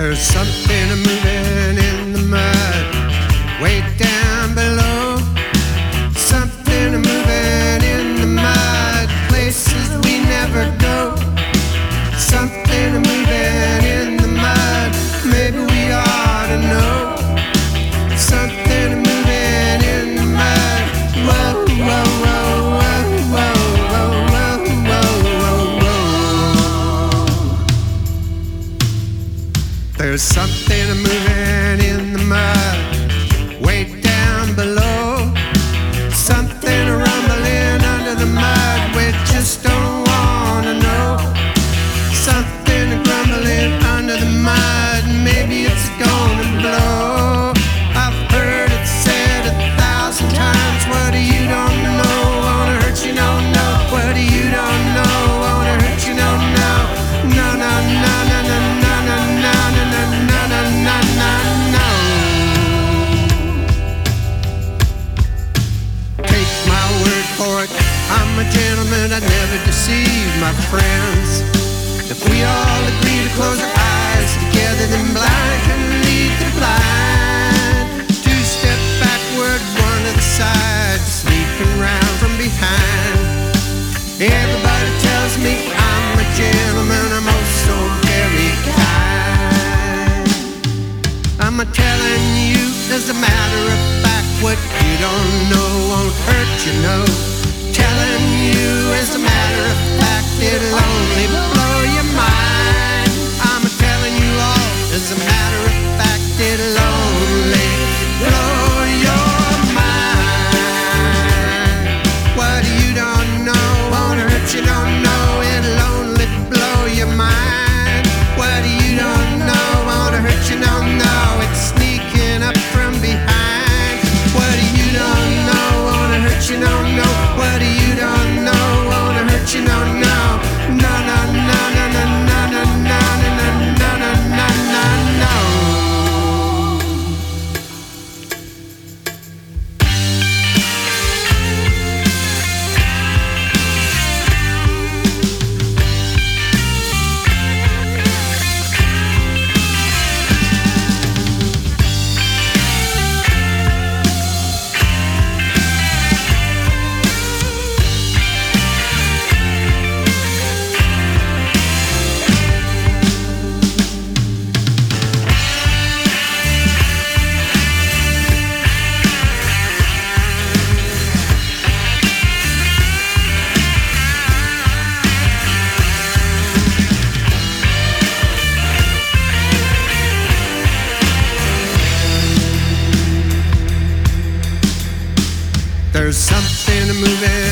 There's something moving in the mud, way down below. Something moving in the mud, places we never go. Something moving in the mud, maybe we ought to know. Something moving in the mud, whoa, whoa, whoa, whoa, whoa, whoa, whoa, whoa, whoa. There's something moving in the mud, way down below. Something rumbling under the mud, we just don't wanna know. Something grumbling under the mud, maybe it's gonna blow. I've heard it said 1,000 times, what do you don't know, wanna hurt you, no, no. What do you don't know, wanna hurt you, no, no. No, no, no, no, no, no, no, no, no, no, no, no, no, no. Take my word for it, I'm a gentleman, I'd never deceive my friends. If we all agree to close our eyes together, then blind can lead the blind. 2 step backward, 1 to the side, sneaking round from behind. Everybody tells me I'm a gentleman, I'm oh so very kind. I'm a telling you, as a matter of fact, what you don't know won't hurt you, no. Telling you, as a matter of fact, it'll only blow your mind. I'm a telling you all, as a matter of fact, it'll only blow your mind. What you don't know won't hurt you, don't know, it'll only blow your mind. What you don't know won't hurt you, don't know, it's sneaking up from behind. What you don't know won't hurt you, don't know. What you don't know won't hurt you, no, no. No, no, no, no, no, no, no, no, no, no, no, no, no, no. There's something moving